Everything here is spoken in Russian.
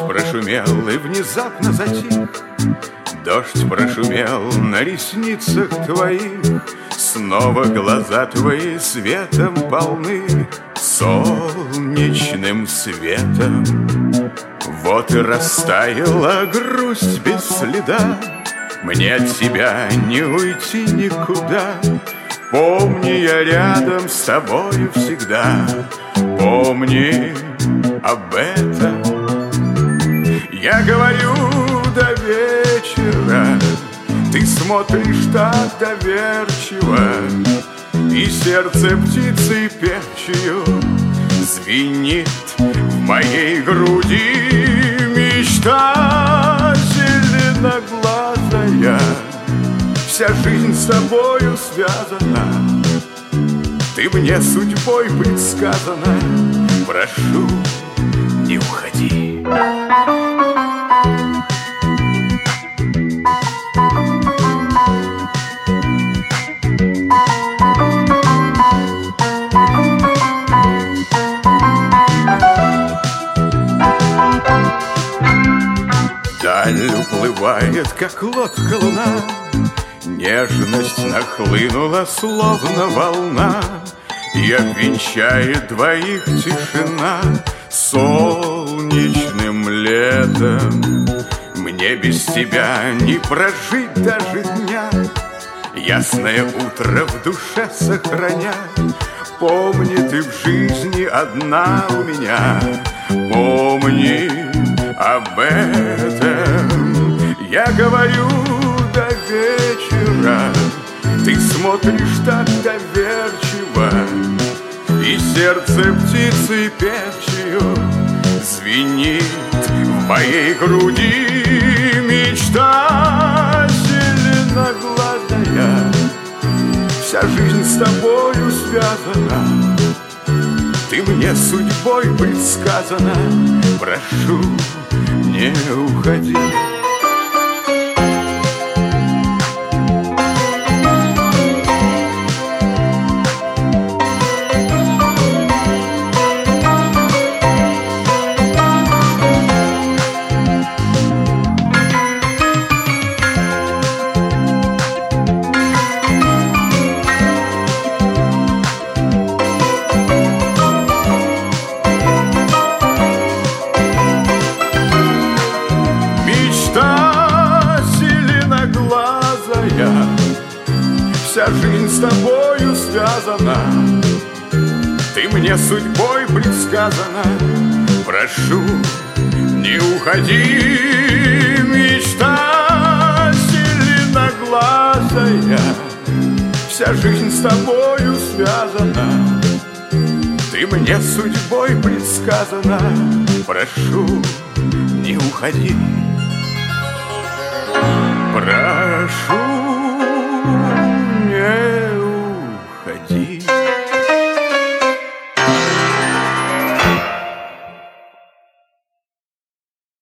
прошумел и внезапно затих. Дождь прошумел на ресницах твоих, снова глаза твои светом полны, солнечным светом. Вот и растаяла грусть без следа, мне от тебя не уйти никуда. Помни, я рядом с тобою всегда, помни об этом. Я говорю до вечера, ты смотришь так доверчиво, и сердце птицей певчею звенит в моей груди. Мечта зеленоглазая, вся жизнь с тобою связана, ты мне судьбой предсказана. Прошу, не уходи. Даль уплывает, как лодка луна, нежность нахлынула, словно волна, и обвенчает двоих тишина солнечным летом. Мне без тебя не прожить даже дня, ясное утро в душе сохраня. Помни, ты в жизни одна у меня, помни об этом. Я говорю до вечера, ты смотришь так доверчиво, и сердце птицы певчею звенит в моей груди. Мечта зеленоглазая, вся жизнь с тобою связана, ты мне судьбой предсказана. Прошу, не уходи. Вся жизнь с тобою связана, ты мне судьбой предсказана. Прошу, не уходи. Мечта зеленоглазая, вся жизнь с тобою связана, ты мне судьбой предсказана. Прошу, не уходи. Прошу,